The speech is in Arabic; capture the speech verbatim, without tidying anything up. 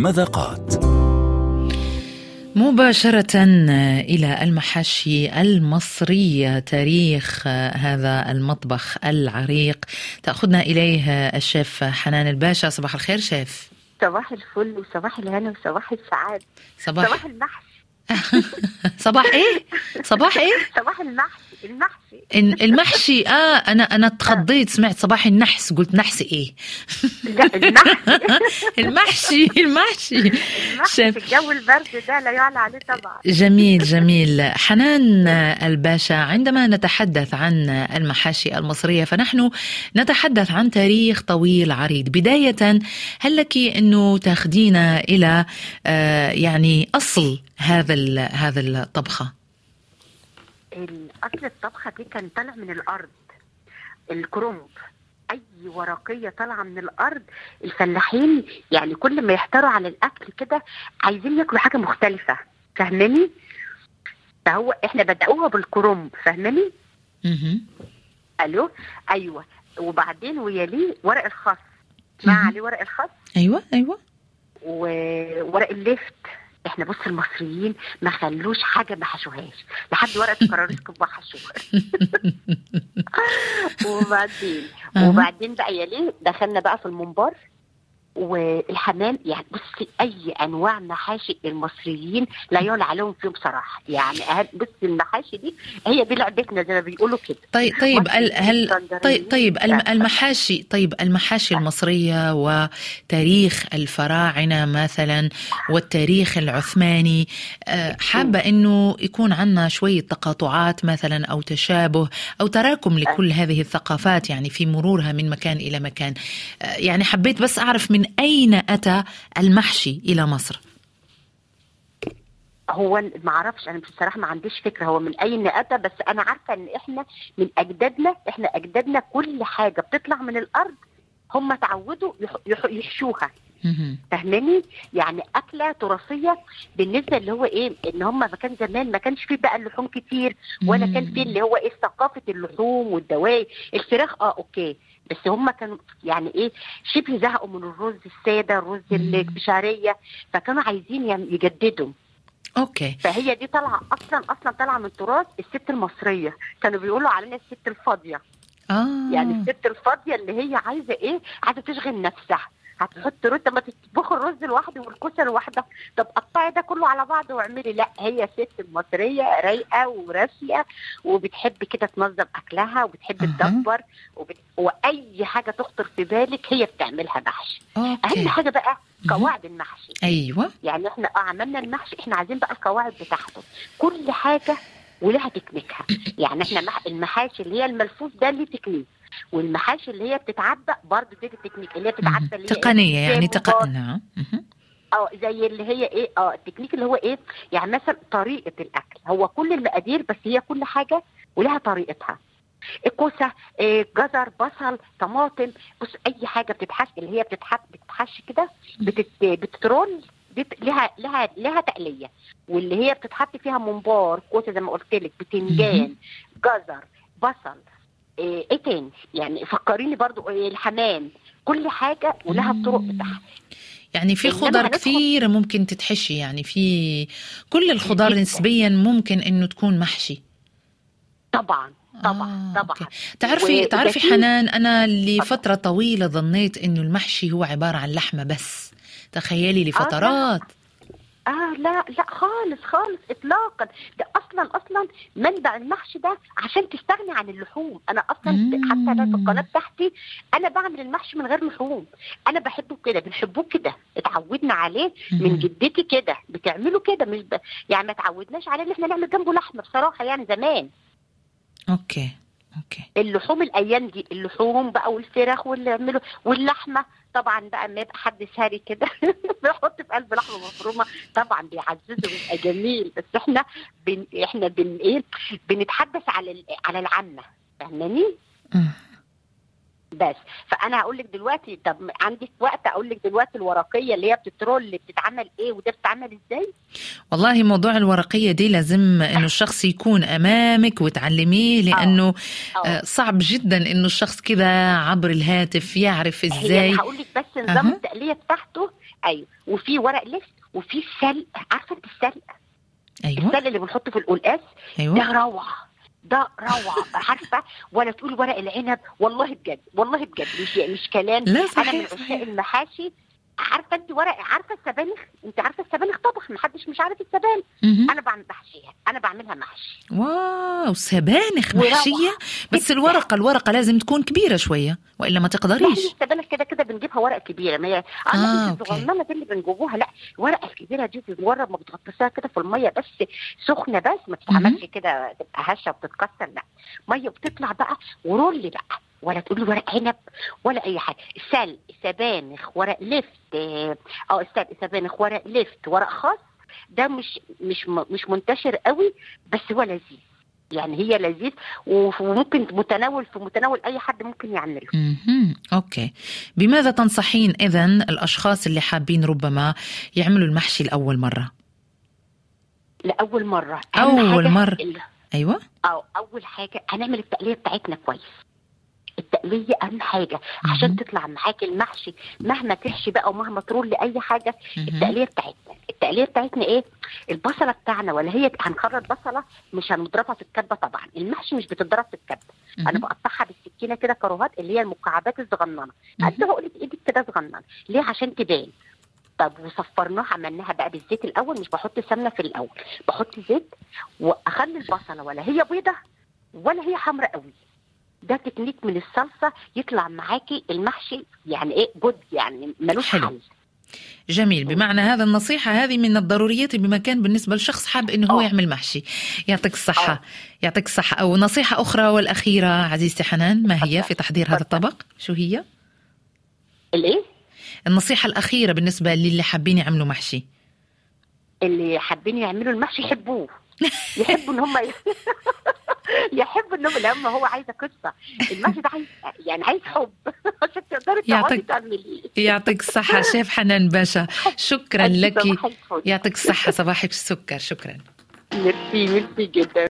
مذاقات. مباشرة إلى المحاشي المصرية، تاريخ هذا المطبخ العريق تأخذنا إليه الشيف حنان الباشا. صباح الخير شيف. صباح الفل وصباح الهنا وصباح السعادة. صباح, صباح المحشي. صباح إيه؟ صباح إيه؟ صباح المحشي. المحشي المحشي. آه أنا أنا تخضيت، سمعت صباح النحس قلت نحس إيه؟ لا المحشي. المحشي المحشي المحشي في الجو البرد ده لا يعلى عليه طبعا. جميل جميل. حنان الباشا، عندما نتحدث عن المحاشي المصرية فنحن نتحدث عن تاريخ طويل عريض. بداية هل لك أنه تاخدينا إلى آه يعني أصل هذا هذا الطبخة؟ الأصل الطبخة دي كان طالع من الأرض، الكرنب، أي ورقية طالعة من الأرض. الفلاحين يعني كل ما يحتاروا على الأكل كده عايزين ياكلوا حاجة مختلفة، فهمني؟ فهو إحنا بدأوها بالكرنب، فهمني؟ ألو؟ أيوة. وبعدين ويليه ورق الخس، اسمع عليه ورق الخس؟ أيوة أيوة. وورق اللفت. احنا بص المصريين ما خلوش حاجه ما حشوهاش، لحد ورقه الكراريس كبار حشوها. وبعدين وبعدين بقى يليه دخلنا بقى في الممبار والحمام. يعني بصي اي انواع محاشي المصريين لا يعلى عليهم فيهم بصراحه. يعني بصي المحاشي دي هي دي لعبتنا زي ما بيقولوا كده. طيب طيب هل طيب طيب المحاشي طيب المحاشي المصريه وتاريخ الفراعنه مثلا والتاريخ العثماني، حابه انه يكون عندنا شويه تقاطعات مثلا او تشابه او تراكم لكل هذه الثقافات يعني في مرورها من مكان الى مكان. يعني حبيت بس اعرف من أين أتى المحشي إلى مصر؟ هو ما اعرفش انا بصراحه، ما عنديش فكره هو من اين اتى، بس انا عارفه ان احنا من اجدادنا احنا اجدادنا كل حاجه بتطلع من الارض هم اتعودوا يحشوها، فاهماني؟ يعني اكله تراثيه بالنسبه اللي هو ايه، ان هم ما كان زمان ما كانش فيه بقى اللحوم كتير، ولا كان فيه اللي هو ايه ثقافه اللحوم والدواجن. الفراخ اه اوكي، بس هم كانوا يعني ايه شبه زهقوا من الرز الساده، الرز البشعريه، فكانوا عايزين يعني يجددوا. اوكي. فهي دي طالعه اصلا اصلا طالعه من تراث الست المصريه، كانوا بيقولوا علينا الست الفاضيه. اه يعني الست الفاضيه اللي هي عايزه ايه، عايزه تشغل نفسها. هتحط رز، ما تطبخ الرز لوحده والكوسه لوحدها، طب قطعي ده كله على بعضه واعملي. لا، هي ست المصريه رايقه وراسيه وبتحب كده تنظم اكلها وبتحب أه. تدبر وبت... واي حاجه تخطر في بالك هي بتعملها محشي. أوكي. اهم حاجه بقى قواعد المحشي. ايوه. يعني احنا اه عملنا المحشي، احنا عايزين بقى القواعد بتاعته، كل حاجه ولها تكنيكها. يعني احنا المحاشي اللي هي الملفوف ده ليه تكنيك، والمحاشي اللي هي بتتعبى برضه دي التكنيك اللي هي بتتعبى اللي هي تقنيه إيه؟ يعني تقنيه اه زي اللي هي ايه اه التكنيك اللي هو ايه، يعني مثلا طريقه الاكل هو كل المقادير، بس هي كل حاجه ولها طريقتها. الكوسه، إيه، جزر، بصل، طماطم، بص اي حاجه بتتحش اللي هي بتتحش بتتحش كده بتت... بتترول دي لها لها لها تقليه، واللي هي بتتحط فيها ممبار، كوسه زي ما قلت لك، بتنجان، جزر، بصل، ايه, إيه تاني يعني فكريني برضو، إيه الحمام، كل حاجه ولها الطرق بتاعها. يعني في خضر كثير ممكن تتحشي، يعني في كل الخضار نسبيا ممكن انه تكون محشي. طبعا طبعا آه، طبعا. تعرفي تعرفي حنان، انا لفتره طويله ظنيت انه المحشي هو عباره عن لحمه بس، تخيلي لفترات. آه, اه لا لا خالص خالص اطلاقا. ده اصلا اصلا منبع المحشي ده عشان تستغني عن اللحوم. انا اصلا مم. حتى انا في القناه بتاعتي انا بعمل المحشي من غير لحوم، انا بحبه كده، بنحبوه كده، اتعودنا عليه مم. من جدتي كده بتعمله كده، مش ب... يعني ما اتعودناش عليه ان احنا نعمل جنبه لحمه بصراحه يعني زمان. اوكي اوكي. اللحوم الايام دي اللحوم بقى والفراخ واللي يعملوا واللحمه طبعا بقى ما يبقى حد ساري كده بيحط في قلب لحمه مفرومه طبعا بيعززه ويبقى جميل. بس احنا بن احنا بن ايه بنتحدث على على العامه، فاهماني؟ بس فانا هقول لك دلوقتي، طب عندك وقت اقول لك دلوقتي الورقيه اللي هي بتترول اللي بتتعمل ايه وده بتتعمل ازاي؟ والله موضوع الورقيه دي لازم انه الشخص يكون امامك وتعلميه، لانه أوه. أوه. صعب جدا انه الشخص كذا عبر الهاتف يعرف ازاي. هي هقول لك بس نظام أه. التقليه بتاعته. ايوه، وفي ورق لف وفي السلق، عارفه انت السلق؟ ايوه السلق اللي بنحطه في القلقاس. أيوة. ده روعه، ده روعه عارفه، ولا تقول ورق العنب، والله بجد والله بجد مش مش كلام. لا صحيح انا من عشاق المحاشي. عارفه انت ورق، عارفه السبانخ؟ انت عارفه السبانخ طبخ، محدش مش عارف السبانخ. انا بعمل بحشيها، انا بعملها محشي. واو، سبانخ محشيه؟ بس الورقه الورقه لازم تكون كبيره شويه والا ما تقدريش. لا السبانخ كده كده بنجيبها ورق كبيره، ما هي اه الصغننه دي اللي بنجيبوها. لا الورقه الكبيره دي مجرد ما بتغطسها كده في الميه بس سخنه، بس ما تتعملش كده تبقى هشه وبتتكسر، لا ميه بتطلع بقى ورول بقى، ولا تقولي ورق عنب ولا اي حاجه. سلق، سبانخ، ورق لفت، اه سلق سبانخ ورق لفت ورق خاص، ده مش مش مش منتشر قوي بس هو لذيذ، يعني هي لذيذ وممكن متناول في متناول اي حد ممكن يعمله. امم اوكي. بماذا تنصحين اذن الاشخاص اللي حابين ربما يعملوا المحشي لاول مره؟ لاول مره اول مره اللي... ايوه او اول حاجه هنعمل التقليه بتاعتنا كويس. التقليه اهم حاجه عشان مم. تطلع معاك المحشي مهما تحشي بقى ومهما ترول لاي حاجه. مم. التقليه بتاعتنا التقليه بتاعتنا ايه؟ البصله بتاعنا، ولا هي هنخرط بصله مش هنضربها في الكبه طبعا، المحشي مش بتتضرب في الكبه. مم. انا بقطعها بالسكينه كده كروهات اللي هي المكعبات الصغننه قد عقله ايدك كده صغننه. ليه؟ عشان تبان. طب وصفرناها عملناها بقى بالزيت الاول، مش بحط سمنه في الاول، بحط زيت واخلي البصله ولا هي بيضه ولا هي حمراء قوي. ده تكنيك من الصلصه يطلع معاكي المحشي يعني ايه جود، يعني ملوش حل. جميل. بمعنى هذا النصيحة هذه من الضروريات بمكان بالنسبة لشخص حاب إنه هو يعمل محشي. يعطيك الصحة. أوه. يعطيك الصحة. أو نصيحة أخرى والأخيرة عزيزتي حنان، ما هي في تحضير هذا الطبق؟ شو هي؟ الإيه؟ النصيحة الأخيرة بالنسبة للي حابين يعملوا محشي. اللي حابين يعملوا المحشي يحبوه، يحبوا إن هم يحبوا إنهم لما هو عايزة قصة. المحشي ده عايز يعني عايز حب عشان تقدري تقعدي تعمليه. يعطيك الصحة شيف حنان باشا، شكرا لك. يعطيك الصحة، صباحك السكر. شكرا. ميرسي ميرسي جدا.